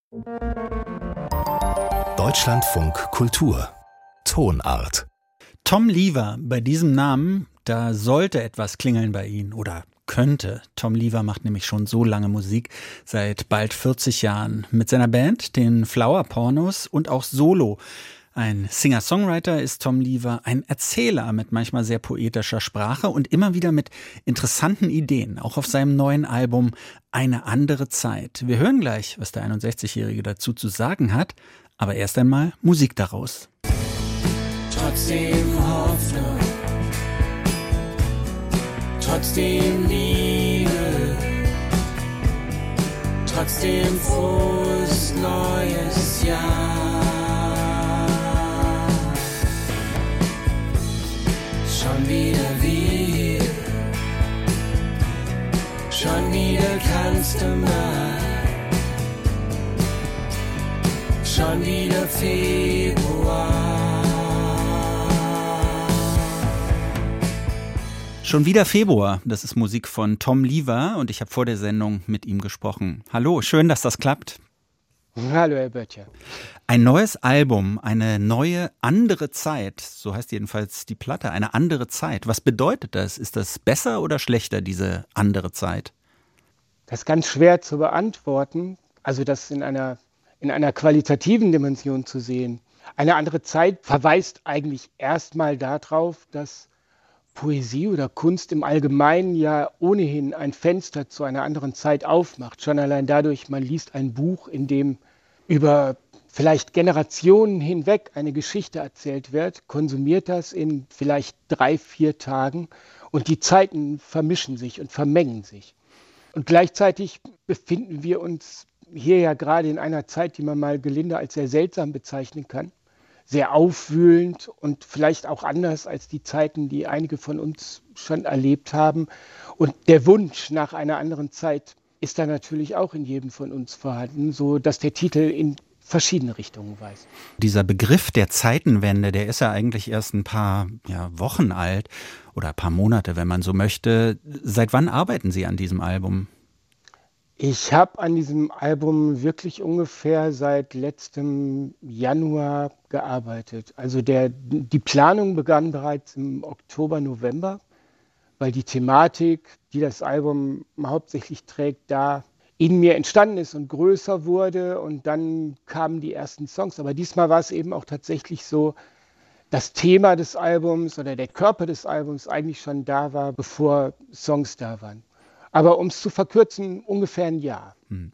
Deutschlandfunk Kultur Tonart. Tom Lever, bei diesem Namen, da sollte etwas klingeln bei Ihnen oder könnte. Tom Lever macht nämlich schon so lange Musik, seit bald 40 Jahren. Mit seiner Band, den Flower Pornos und auch solo. Ein Singer-Songwriter ist Tom Lever, ein Erzähler mit manchmal sehr poetischer Sprache und immer wieder mit interessanten Ideen, auch auf seinem neuen Album Eine andere Zeit. Wir hören gleich, was der 61-Jährige dazu zu sagen hat, aber erst einmal Musik daraus. Trotzdem Hoffnung, trotzdem Liebe, trotzdem frohes neues Jahr. Schon wieder wir, schon wieder kannst du mal, schon wieder Februar. Schon wieder Februar, das ist Musik von Tom Lever und ich habe vor der Sendung mit ihm gesprochen. Hallo, schön, dass das klappt. Hallo, Herr Böttcher. Ein neues Album, eine neue, andere Zeit, so heißt jedenfalls die Platte, eine andere Zeit. Was bedeutet das? Ist das besser oder schlechter, diese andere Zeit? Das ist ganz schwer zu beantworten, also das in einer qualitativen Dimension zu sehen. Eine andere Zeit verweist eigentlich erstmal darauf, dass Poesie oder Kunst im Allgemeinen ja ohnehin ein Fenster zu einer anderen Zeit aufmacht. Schon allein dadurch, man liest ein Buch, in dem über vielleicht Generationen hinweg eine Geschichte erzählt wird, konsumiert das in vielleicht 3-4 Tagen und die Zeiten vermischen sich und vermengen sich. Und gleichzeitig befinden wir uns hier ja gerade in einer Zeit, die man mal gelinde als sehr seltsam bezeichnen kann. Sehr aufwühlend und vielleicht auch anders als die Zeiten, die einige von uns schon erlebt haben. Und der Wunsch nach einer anderen Zeit ist da natürlich auch in jedem von uns vorhanden, so dass der Titel in verschiedene Richtungen weist. Dieser Begriff der Zeitenwende, der ist ja eigentlich erst ein paar Wochen alt oder ein paar Monate, wenn man so möchte. Seit wann arbeiten Sie an diesem Album? Ich habe an diesem Album wirklich ungefähr seit letztem Januar gearbeitet. Also die Planung begann bereits im Oktober, November, weil die Thematik, die das Album hauptsächlich trägt, da in mir entstanden ist und größer wurde und dann kamen die ersten Songs. Aber diesmal war es eben auch tatsächlich so, das Thema des Albums oder der Körper des Albums eigentlich schon da war, bevor Songs da waren. Aber um es zu verkürzen, ungefähr ein Jahr.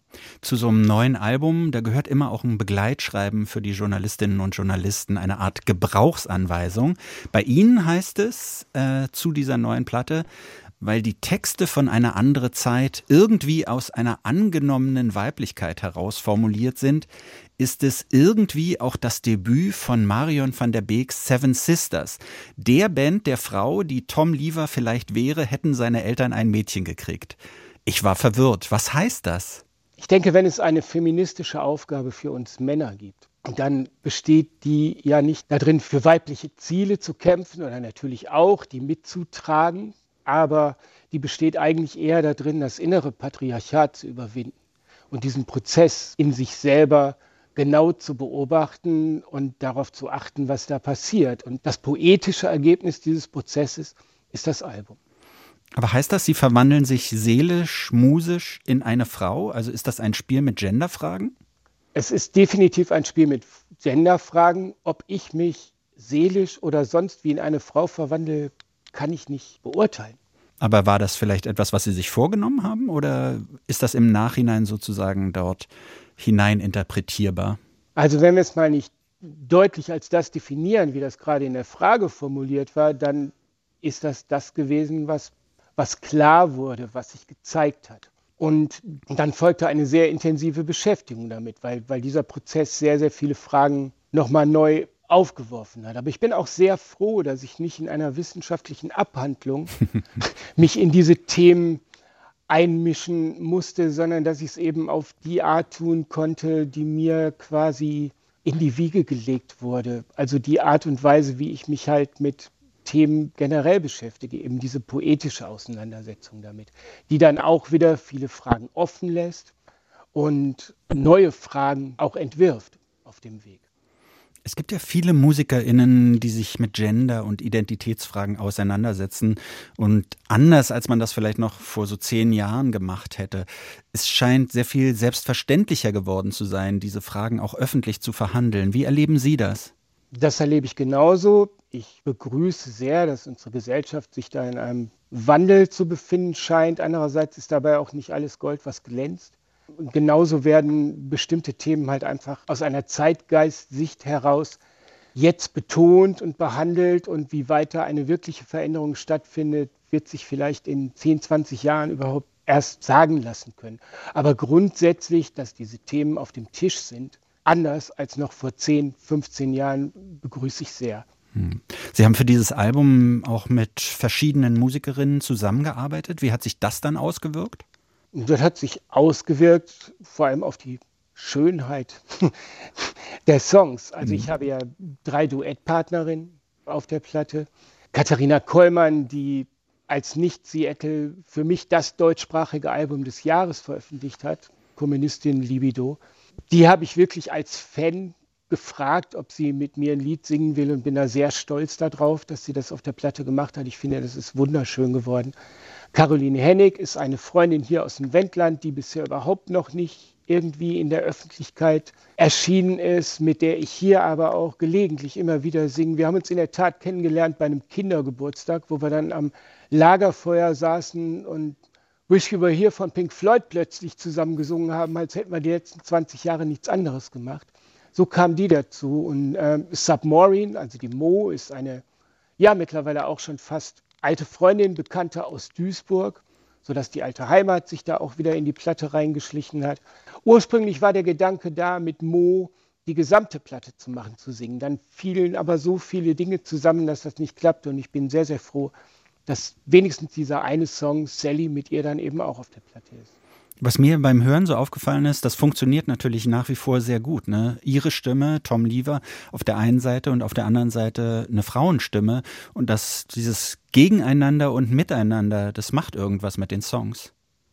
Zu so einem neuen Album, da gehört immer auch ein Begleitschreiben für die Journalistinnen und Journalisten, eine Art Gebrauchsanweisung. Bei Ihnen heißt es zu dieser neuen Platte, weil die Texte von einer anderen Zeit irgendwie aus einer angenommenen Weiblichkeit heraus formuliert sind, ist es irgendwie auch das Debüt von Marion van der Beeks Seven Sisters. Der Band der Frau, die Tom Lever vielleicht wäre, hätten seine Eltern ein Mädchen gekriegt. Ich war verwirrt. Was heißt das? Ich denke, wenn es eine feministische Aufgabe für uns Männer gibt, dann besteht die ja nicht darin, für weibliche Ziele zu kämpfen oder natürlich auch, die mitzutragen, aber die besteht eigentlich eher darin, das innere Patriarchat zu überwinden und diesen Prozess in sich selber genau zu beobachten und darauf zu achten, was da passiert. Und das poetische Ergebnis dieses Prozesses ist das Album. Aber heißt das, Sie verwandeln sich seelisch, musisch in eine Frau? Also ist das ein Spiel mit Genderfragen? Es ist definitiv ein Spiel mit Genderfragen. Ob ich mich seelisch oder sonst wie in eine Frau verwandle, kann ich nicht beurteilen. Aber war das vielleicht etwas, was Sie sich vorgenommen haben? Oder ist das im Nachhinein sozusagen dort hineininterpretierbar? Also wenn wir es mal nicht deutlich als das definieren, wie das gerade in der Frage formuliert war, dann ist das gewesen, was klar wurde, was sich gezeigt hat. Und dann folgte eine sehr intensive Beschäftigung damit, weil dieser Prozess sehr, sehr viele Fragen nochmal neu aufgeworfen hat. Aber ich bin auch sehr froh, dass ich nicht in einer wissenschaftlichen Abhandlung mich in diese Themen einmischen musste, sondern dass ich es eben auf die Art tun konnte, die mir quasi in die Wiege gelegt wurde. Also die Art und Weise, wie ich mich halt mit Themen generell beschäftige, eben diese poetische Auseinandersetzung damit, die dann auch wieder viele Fragen offen lässt und neue Fragen auch entwirft auf dem Weg. Es gibt ja viele MusikerInnen, die sich mit Gender- und Identitätsfragen auseinandersetzen und anders, als man das vielleicht noch vor so 10 Jahren gemacht hätte. Es scheint sehr viel selbstverständlicher geworden zu sein, diese Fragen auch öffentlich zu verhandeln. Wie erleben Sie das? Das erlebe ich genauso. Ich begrüße sehr, dass unsere Gesellschaft sich da in einem Wandel zu befinden scheint. Andererseits ist dabei auch nicht alles Gold, was glänzt. Und genauso werden bestimmte Themen halt einfach aus einer Zeitgeist-Sicht heraus jetzt betont und behandelt. Und wie weiter eine wirkliche Veränderung stattfindet, wird sich vielleicht in 10, 20 Jahren überhaupt erst sagen lassen können. Aber grundsätzlich, dass diese Themen auf dem Tisch sind, anders als noch vor 10, 15 Jahren, begrüße ich sehr. Sie haben für dieses Album auch mit verschiedenen Musikerinnen zusammengearbeitet. Wie hat sich das dann ausgewirkt? Das hat sich ausgewirkt, vor allem auf die Schönheit der Songs. Also ich habe ja 3 Duettpartnerinnen auf der Platte. Katharina Kollmann, die als Nicht-Seattle für mich das deutschsprachige Album des Jahres veröffentlicht hat, Kommunistin Libido. Die habe ich wirklich als Fan gefragt, ob sie mit mir ein Lied singen will und bin da sehr stolz darauf, dass sie das auf der Platte gemacht hat. Ich finde, das ist wunderschön geworden. Caroline Hennig ist eine Freundin hier aus dem Wendland, die bisher überhaupt noch nicht irgendwie in der Öffentlichkeit erschienen ist, mit der ich hier aber auch gelegentlich immer wieder singe. Wir haben uns in der Tat kennengelernt bei einem Kindergeburtstag, wo wir dann am Lagerfeuer saßen und Wish You Were Here von Pink Floyd plötzlich zusammen gesungen haben, als hätten wir die letzten 20 Jahre nichts anderes gemacht. So kam die dazu. Und Submaureen, also die Mo, ist eine, ja mittlerweile auch schon fast alte Freundin, Bekannte aus Duisburg, sodass die alte Heimat sich da auch wieder in die Platte reingeschlichen hat. Ursprünglich war der Gedanke da, mit Mo die gesamte Platte zu machen, zu singen. Dann fielen aber so viele Dinge zusammen, dass das nicht klappte. Und ich bin sehr, sehr froh, dass wenigstens dieser eine Song, Sally, mit ihr dann eben auch auf der Platte ist. Was mir beim Hören so aufgefallen ist, das funktioniert natürlich nach wie vor sehr gut, ne? Ihre Stimme, Tom Lever, auf der einen Seite und auf der anderen Seite eine Frauenstimme. Und dieses Gegeneinander und Miteinander, das macht irgendwas mit den Songs.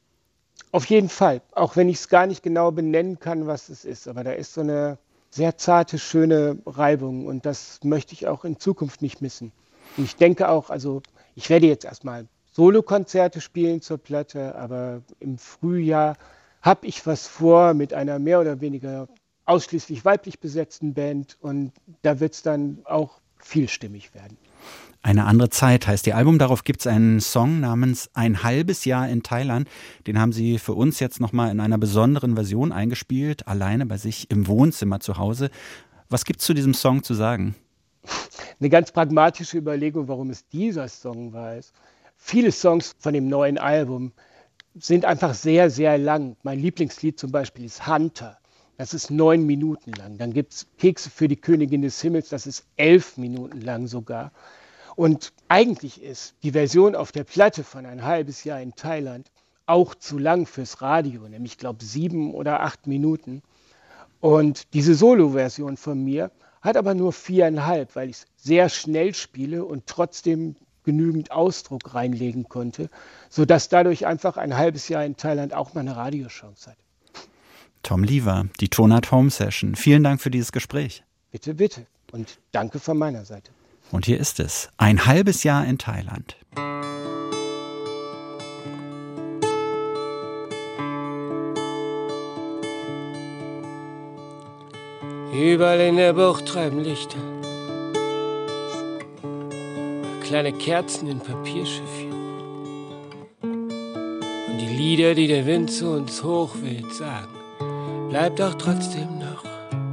Auf jeden Fall, auch wenn ich es gar nicht genau benennen kann, was es ist. Aber da ist so eine sehr zarte, schöne Reibung und das möchte ich auch in Zukunft nicht missen. Und ich denke auch, also ich werde jetzt erstmal Solokonzerte spielen zur Platte, aber im Frühjahr habe ich was vor mit einer mehr oder weniger ausschließlich weiblich besetzten Band und da wird es dann auch vielstimmig werden. Eine andere Zeit heißt Ihr Album. Darauf gibt es einen Song namens Ein halbes Jahr in Thailand. Den haben Sie für uns jetzt nochmal in einer besonderen Version eingespielt, alleine bei sich im Wohnzimmer zu Hause. Was gibt es zu diesem Song zu sagen? Eine ganz pragmatische Überlegung, warum es dieser Song war. Viele Songs von dem neuen Album sind einfach sehr, sehr lang. Mein Lieblingslied zum Beispiel ist Hunter. Das ist 9 Minuten lang. Dann gibt es Kekse für die Königin des Himmels. Das ist 11 Minuten lang sogar. Und eigentlich ist die Version auf der Platte von Ein halbes Jahr in Thailand auch zu lang fürs Radio. Nämlich, ich glaube, 7 oder 8 Minuten. Und diese Solo-Version von mir hat aber nur 4,5, weil ich es sehr schnell spiele und trotzdem genügend Ausdruck reinlegen konnte, sodass dadurch einfach Ein halbes Jahr in Thailand auch mal eine Radiochance hat. Tom Lever, die Tonart Home Session. Vielen Dank für dieses Gespräch. Bitte, bitte. Und danke von meiner Seite. Und hier ist es. Ein halbes Jahr in Thailand. Überall in der Bucht treiben Lichter. Kleine Kerzen in Papierschiffchen. Und die Lieder, die der Wind zu uns hochweht, sagen, bleibt doch trotzdem noch.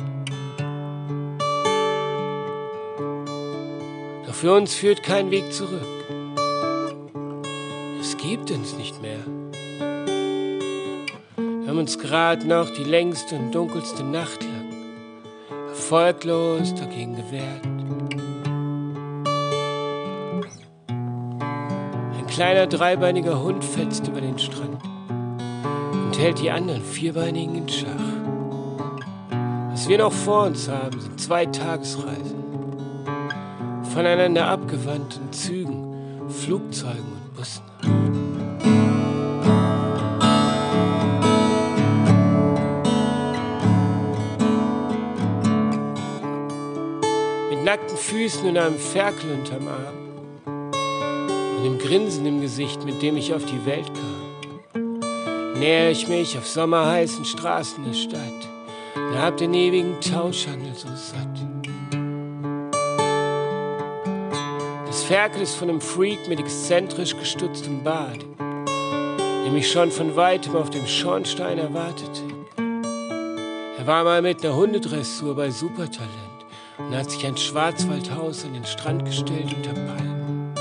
Doch für uns führt kein Weg zurück. Es gibt uns nicht mehr. Wir haben uns gerade noch die längste und dunkelste Nacht lang erfolglos dagegen gewehrt. Ein kleiner dreibeiniger Hund fetzt über den Strand und hält die anderen vierbeinigen in Schach. Was wir noch vor uns haben, sind 2 Tagesreisen. Voneinander abgewandten Zügen, Flugzeugen und Bussen. nackten Füßen und einem Ferkel unterm Arm und dem Grinsen im Gesicht, mit dem ich auf die Welt kam, nähere ich mich auf sommerheißen Straßen der Stadt und hab den ewigen Tauschhandel so satt. Das Ferkel ist von einem Freak mit exzentrisch gestutztem Bart, der mich schon von weitem auf dem Schornstein erwartete. Er war mal mit einer Hundedressur bei Supertalent und hat sich ein Schwarzwaldhaus an den Strand gestellt unter Palmen.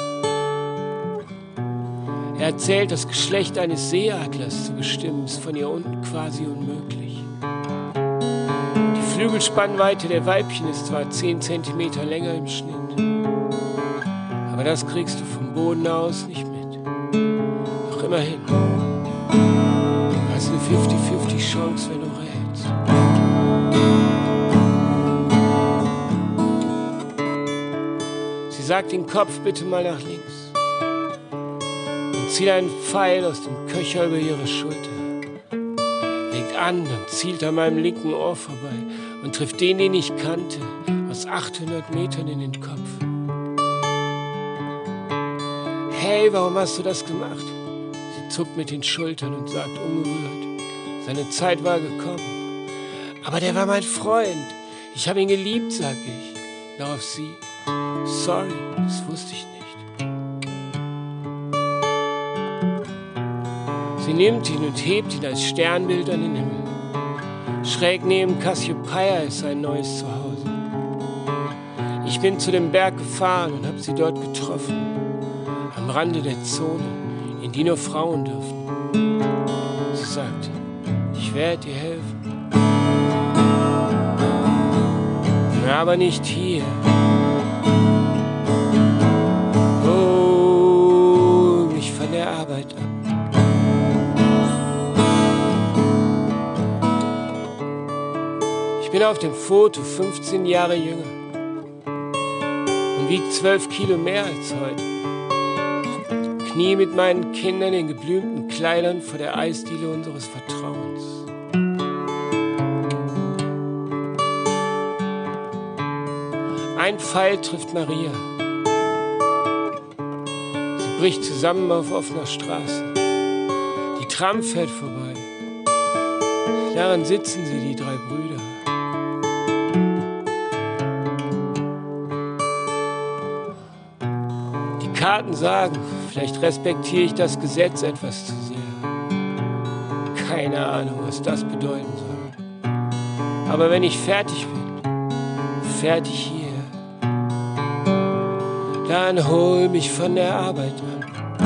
Er erzählt, das Geschlecht eines Seeadlers zu bestimmen, ist von hier unten quasi unmöglich. Die Flügelspannweite der Weibchen ist zwar 10 cm länger im Schnitt, aber das kriegst du vom Boden aus nicht mit. Doch immerhin, du hast eine 50-50 Chance, wenn du rätst. Sie sagt den Kopf bitte mal nach links und zieht einen Pfeil aus dem Köcher über ihre Schulter, legt an und zielt an meinem linken Ohr vorbei und trifft den ich kannte, aus 800 Metern in den Kopf. Hey, warum hast du das gemacht? Sie zuckt mit den Schultern und sagt ungerührt, seine Zeit war gekommen. Aber der war mein Freund. Ich habe ihn geliebt, sag ich. Darauf sie, sorry, das wusste ich nicht. Sie nimmt ihn und hebt ihn als Sternbild an den Himmel. Schräg neben Cassiopeia ist sein neues Zuhause. Ich bin zu dem Berg gefahren und habe sie dort getroffen. Am Rande der Zone, in die nur Frauen dürfen. Sie sagt, ich werde dir helfen. Aber nicht hier. Hol mich von der Arbeit ab. Ich bin auf dem Foto 15 Jahre jünger und wiege 12 Kilo mehr als heute. Knie mit meinen Kindern in geblümten Kleidern vor der Eisdiele unseres Vertrauens. Ein Pfeil trifft Maria. Sie bricht zusammen auf offener Straße. Die Tram fährt vorbei. Darin sitzen sie, die 3 Brüder. Die Karten sagen, vielleicht respektiere ich das Gesetz etwas zu sehr. Keine Ahnung, was das bedeuten soll. Aber wenn ich fertig bin, fertig hier, dann hol mich von der Arbeit ab.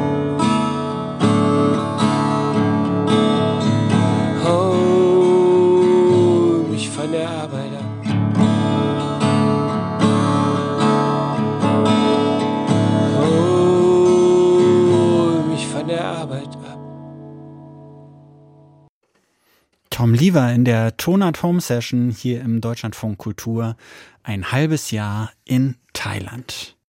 Hol mich von der Arbeit ab. Hol mich von der Arbeit ab. Tom Lever in der Tonart Home Session hier im Deutschlandfunk Kultur. Ein halbes Jahr in Thailand.